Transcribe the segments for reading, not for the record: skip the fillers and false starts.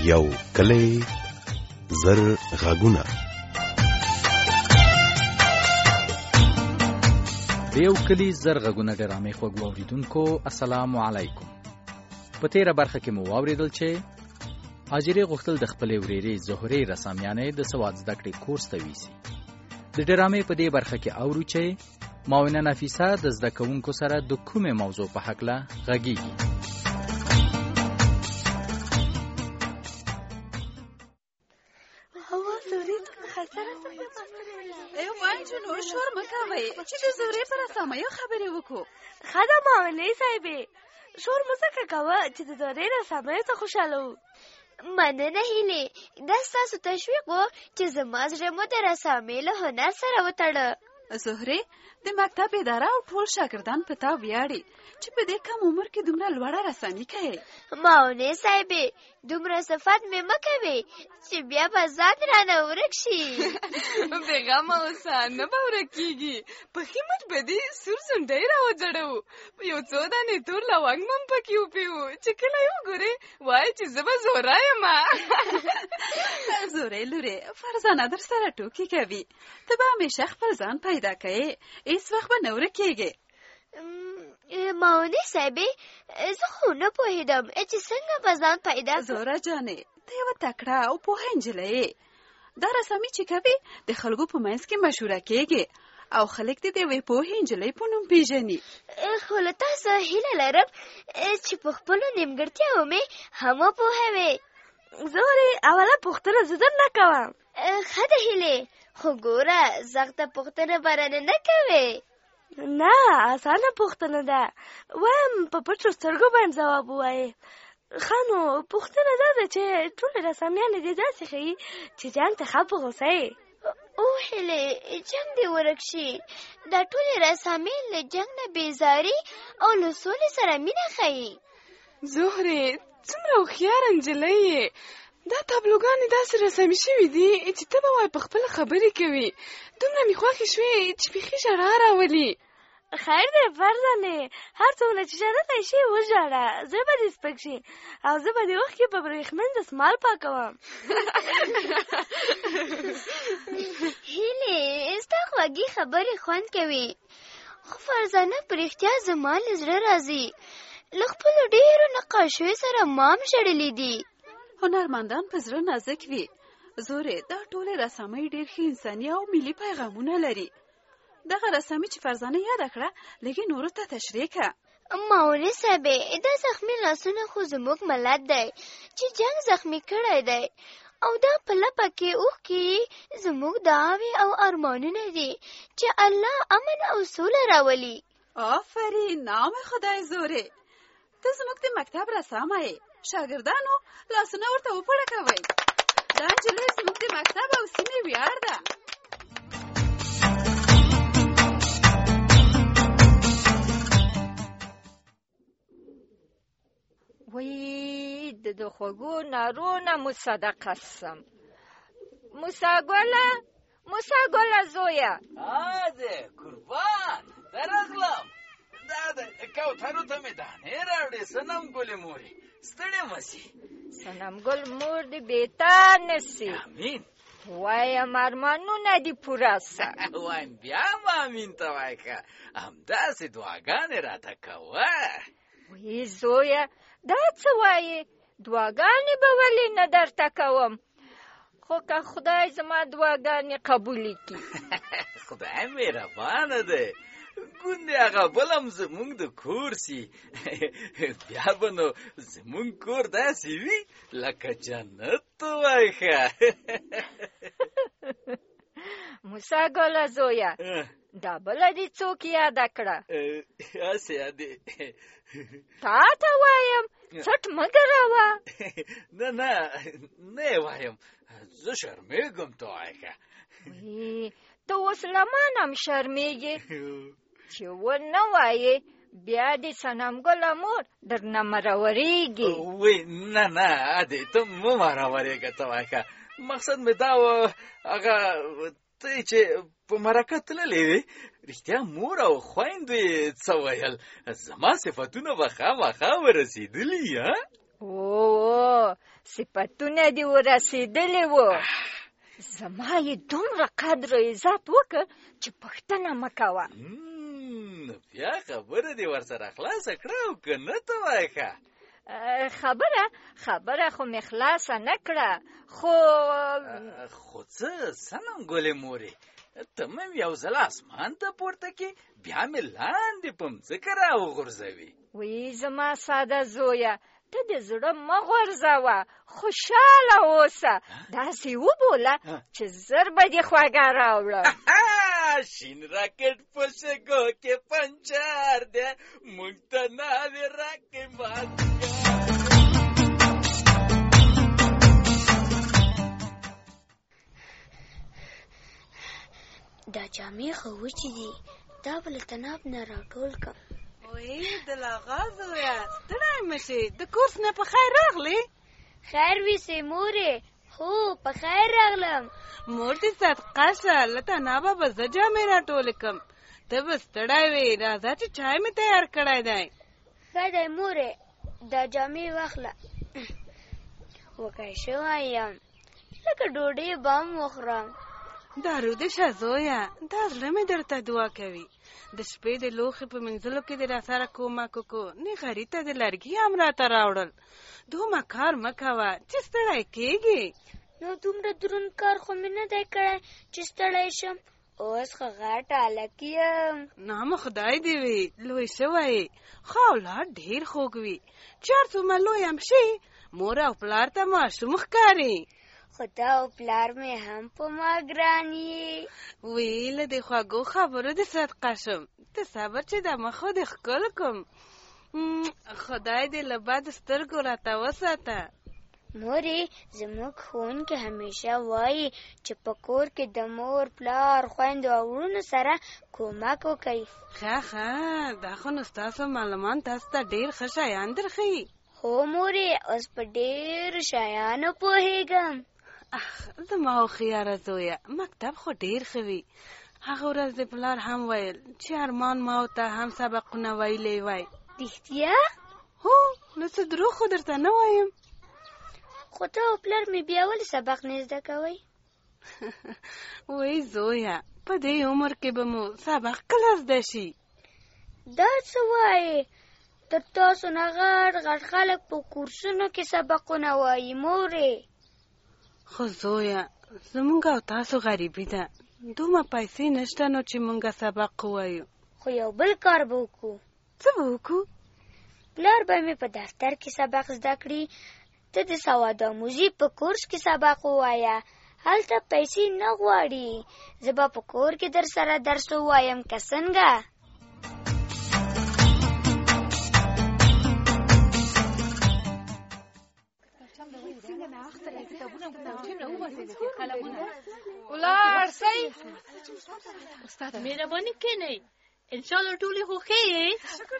یو کلی زر غږونه. د یو کلی زر غږونه ډرامې خوږ واوریدونکو السلام علیکم. په تیره برخه کې مو واوریدل چې هاجرې غوښتل د خپلې ورېرې زهرې رسامیانې د سواد زده کړې کورس ته ویسي. د ډرامې په دې برخه کې اورو چې معاونه نفیسه د زده کوونکو سره د کومې موضوع په هکله غږیږي. شور مکوئ چې د زورې پر اسامیو خبرې وکړو. ښه ده معاونې صاحبې، شور مو ځکه کوه چې د زورې رسامیو ته خوشحاله وو. مننه هیلې، دا ستاسو تشویق و چې زما زړه مو د رسامۍ له هنر سره وتړه. زهرې، د مکتب اداره او ټول شاګردان په تا ویاړي چې په دې کم عمر کې دومره لوړه رسامي کوي. معاونې صاحبې، دومره صفت مې مه کوې چې بیا به ځان رانه ورک شي. بېغمه اوسه، نه به ورک کېږي. پخې مټ به دې سور زنډۍ راوځړوو، یو څو دانې تور لونګ هم پکې وپېو چې کله یې وګورې وایي چې زه به زهره یمه. زهرې لورې، فرزانه در سره ټوکې کوي. ته به همیشه خپل ځان پیدا کوې، هېڅ وخت به نه ورکېږې. معاونې صاحبې، زه خو نه پوهېدم چې څنګه به ځان پیدا کړم. زهره جانې، ته یوه تکړه او پوهه نجلۍ یې. دا رسامي چې کوې د خلکو په منځ کې مشهوره کېږي او خلک دې د یوې پوهې نجلۍ په نوم پېژني. خو له تاسو هیله لرم چې په خپلو نیمګړتیاوو مې هم وپوهوې. زهرې، اوله پوښتنه زه در نه کوم. ښه ده هیلې، خو ګوره سخته پوښتنه به رانه نه کوې. نه، اسانه پوښتنه ده. وایم په پټو سترګو باندې ځواب ووایې. ښه نو پوښتنه دا ده چې ټولې رسامیانې دې داسې ښیي چې جنګ ته ښه په غوسه یې. او هیلې، جنګ دې ورک شي. دا ټولې رسامۍ له جنګ نه بېزاري او له سولې سره مینه ښیي. زهرې، څومره هوښیاره نجلۍ یې. دا تابلوګانې داسې رسامي شوي دي چې ته به وایې په خپله خبرې کوي. دومره مې خوښې شوې چې بیخي ژړا راولي. خیر دی فرزانې، هر څومره چې ژړلی شي وژاړه، زړه به دې سپک شي او زه به دې اوښکې په برېښمن دستمال پاکوم. هیلې، ستا خوږې خبرې خوند کوي، خو فرزانه په رښتیا زما له زړه راځي. له خپلو ډېرو نقاشیو سره ما هم ژړلي دي. هنرمندان په زړه نازک وي. زورې، دا ټولې رسامۍ ډېر ښه انساني او ملي پیغامونه لري. دغه رسامي چې فرزانه یاده کړه لږې نورو ته تشریح کړه. معاونې صاحبې، دا زخمي لاسونه خو زموږ ملت دی چې جنګ زخمي کړی دی، او دا په لپه کې اوښکې زموږ دعاوې او ارمانونه دي چې الله امن او سوله راولي. آفرین، نام خدای. زورې، ته زموږ د مکتب رسامه یې. شاګردانو، لاسونه ورته وپړکوئ. دا نجلۍ زموږ د مکتب او سیمې ویاړ ده. وی د خوږو نارو نه مصدقه سم. موسی ګله زویه. ده قربان درغلم. دا د کوترو ته مې دانې راوړې صنم ګلې مورې، ستړې مه سي. صنم ګل مور دې بېتا نه سي. امین. وایم ارمانونه دې پوره سه. وایم بیا هم امین ته وایه که همداسې دعاګانې راته کوه. وی زویه، دا څه وایې؟ دعاګانې به ولې نه درته کوم، خو که خدای زما دعاګانې قبولې کړي. خدای مهربانه دی. ګوندې هغه بل هم زمونږ د کور سي. بیا به نو زمونږ کور داسې وي لکه جنت وای. ښه موسی ګله زویه، دا بله دې څوک یاده کړه؟ هسې یادې تا ته وایم څټ مه ګروه. نه یې وایم، زه شرمېږم ته وایه. ته اوس له ما نه هم شرمېږې چې ونه وایې بیا دې صنم ګله مور درنه مروریږي. وی نه ادې ته مه مروریږه ته وایه. مقصد مې دا و هغه ته چې په مرکه تللې وې رښتیا مور او خویندو یې څه ویل؟ زما صفتونه به خامخا ورسېدلي. او صفتونه دې ورسېدلې وو. زما یې دومره قدر و عزت وکړ چې پوښتنه مه کوه. بیا خبره دې ورسره خلاصه کړه او که نه ته وایه ښه. خبره خو مې خلاصه نه کړه، خو څه صنم ګلې مورې، ته مې یو ځل اسمان ته پورته کې بیا مې لاندې په مځکه راوغورځوي. وی زما ساده زویه، ته د زړه مه غورځوه، خوشحاله اوسه، داسې وبوله چې زر به دې خوږه راوړم. شین راکټ په شګو کې پنچر دی، موږ ته ناوې راکې مازدیګر. دا جامې خو وچې دي، دا به له تناب نه راټول کړم. وی د لاغا زویه، ستړی مه شې، د کورس نه په خیر راغلې؟ خیر ویسې مورې، هو په خیر راغلم. مور دې صدقه شه، له تنابه به زه جامې راټولې کړم، ته به ستړی وې، راځه چې چای مې تیار کړی دی. ښه دی مورې، دا جامې واخله. وږی شوی یم، لکه ډوډۍ به هم وخورم. دارو دې شه زویه، دا زړه مې درته دعا کوي. د شپې د لوښي په مینځلو کې دې راسره کومک وکړو، نغري ته د لرګي هم راته راوړل. دومره کار مه کوه چې ستړی کېږي. نو دومره دروند کار خو مې نه دی کړی چې ستړی شم. اوس خو غټ هلک یم. نام خدای دې وي لوی شوی، خو اولاد ډېر خوږ وي. چې هر څومره لوی هم شي، مور او پلار ته ماشوم ښکاري. خدا او پلار مې هم په ما ګران یې. وی له دې خوږو خبرو دې صدقه شم، ته صبر چې د مخو دې ښکل کړم. خدای دې له بد سترګو راته وساته. مورې، زموږ ښوونکي همیشه وایي چې په کور کې د مور پلار خویندو او وروڼو سره کومک وکړئ. ښه دا خو نو ستاسو معلومان تاسو ته ډېر ښه شیان درښیي. هو مورې، اوس په ډېرو شیانو پوهېږم. زما هوښیاره زویه، مکتب خو ډېر ښه وي. هغه ورځ د پلار هم ویل چې ارمان ما ته هم سبقونه ویلی وای. رښتیا؟ هو، نو څه دروغ خو درته نه وایم. خو ته او پلار مې بیا ولې سبق نه زده کوئ؟ وای زویه، په دې عمر کې به مو سبق کله زده شي؟ دا څه وایې؟ تر تاسو نه غټ خلک په کورسونو کې سبقونه وایي مورې. خو زویه، زمونږ او تاسو غریبي ده، دومره پیسې نشته نو چې مونږه سبق ووایو. خو یو بل کار به وکړو. څه به وکړو؟ پلار به مې په دفتر کې سبق زده کړي، ته د سوادآموزي په کورس کې سبق ووایه. هلته پیسې نه غواړي، زه به په کور کې در سره درس ووایم که څنګه؟ ولاړ سئ. مهرباني کینئ، انشاءالله ټولې خو ښې یې؟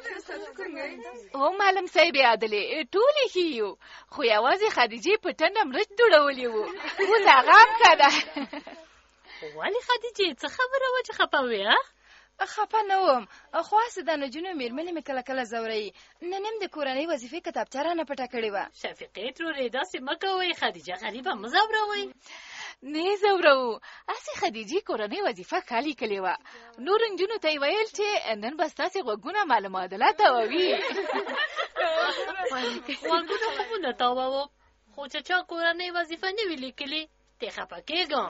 هو معلم صاحب عادلې ټولې ښې یو، خو یوازې خدیجې په ټنډه مرچ دوړولي وو، اوس هغه هم ښه ده. ولې خدیجې، څه خبره وه چې خفه وې؟ خفه نه وم، خو هسې د نجونو مېرمنې مې کله کله ځوروي. نن هم د کورنۍ وظیفې کتابچه رانه پټه کړې وه. شفیقې ترورې داسې مه کوئ، خدیجه غریبه مه ځوروئ. نه ځورو، هسې خدیجې کورنۍ وظیفه ښه لیکلې وه. نورو نجونو ته یې ویل چې نن به ستاسې غوږونه معلومات تاووي. غوږونه خو مو نه تاووم، خو چې چا کورنۍ وظیفه نه وي لیکلې ترې خفه کېږم.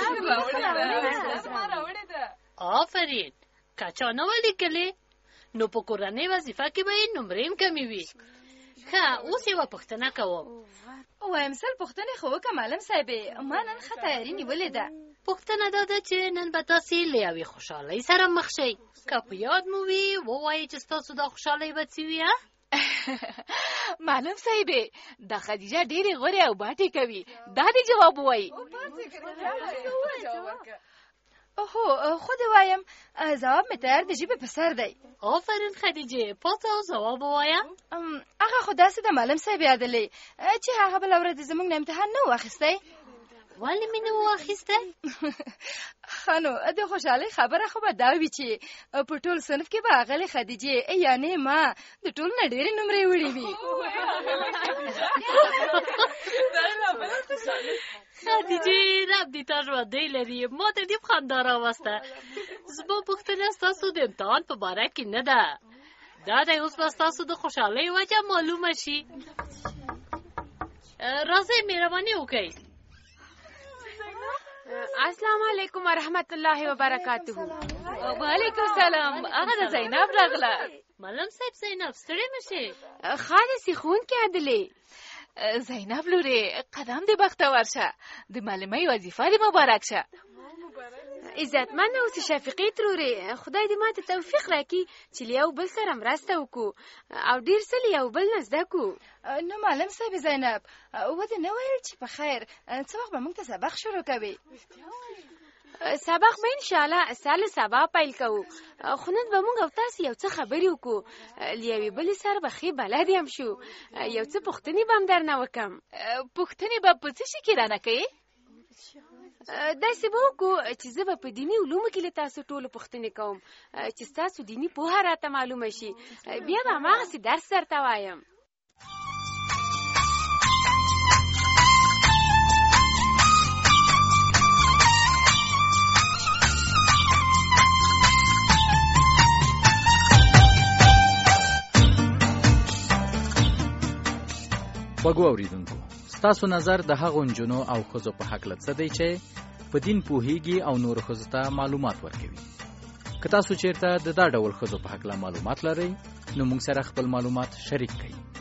آفرین، که چا نه وه لیکلې نو په کورنۍ وظیفه کې به یې نمرې هم کمې وي. ښه، اوس یوه پوښتنه کوم. وایم سل پوښتنې خو وکړه معلم صاحبې، ما نن ښه تیاري نیولې ده. پوښتنه دا ده چې نن به تاسې له یوې خوشحالۍ سره مخ شئ، که په یاد مو وي ووایئ چې ستاسو دا خوشحالۍ به څه وي. معلم صاحبې، دا خدیجه ډېرې غورې او باټې کوي، دا دې جواب ووایي. هو، خو دې وایم ځواب مې تیار د ژبې په سر دی. آفرین خدیجې، پاڅه او ځواب ووایه. هغه خو داسې د معلم صاحب عادلې چې هغه بله ورځ زموږ نه امتحان نه و اخیستی. ولې مې نه و اخیستی؟ خانو د خوشحالۍ خبره خو به دا وي چې په ټول صنف کې به اغلې خدیجې یعنې ما د ټول نه ډېرې نمرې وړې وي. خدیجې رب دې تا ژوندی لري، ما ته دې خندا راوسته. زما پوښتنه ستاسو د امتحان په باره کې نه ده، دا دی اوس به ستاسو د خوشحالۍ وجه معلومه شي. راځئ مهرباني وکړئ. السلام علیکم ورحمت الله وبرکاته. وعلیکم السلام. هغه د زینب راغله. معلم صاحب زینب ستړې مشې. خالصې ښوونکې عدلې. زینب لورې قدم دې بختور شه، د معلمۍ وظیفه دې مبارک شه. عزتمن اوسې شفیقې ترورې، خدای دې ماته توفیق راکړي چې له یو بل سره مرسته وکړو او ډېر څه له یو بل نه زده کړو. نو معلم صاحب زینب ودې نه ویل چې په خیر څه وخت به موږ ته سبق شروع کوي؟ سبق به انشاءالله سال سبا پیل کوو، خو نن به موږ او تاسو یو څه خبرې وکړو، له یوې بلې سره به ښې بلد یم شو، یو څه پوښتنې به هم درنه وکړم. پوښتنې به په څه شي کې رانه کوې؟ داسې به وکړو چې زه به په دیني علومو کې له تاسو ټولو پوښتنې کوم چې ستاسو دیني پوهه راته معلومه شي، بیا به هماغسې درس درته وایم. خوږو اورېدونکو، ستاسو نظر د هغو نجونو او ښځو په هکله څه دی چې په دین پوهیږي او نورو ښځو ته معلومات ورکوي؟ که تاسو چیرته د دا ډول ښځو په هکله معلومات لرئ نو موږ سره خپل معلومات شریک کړئ.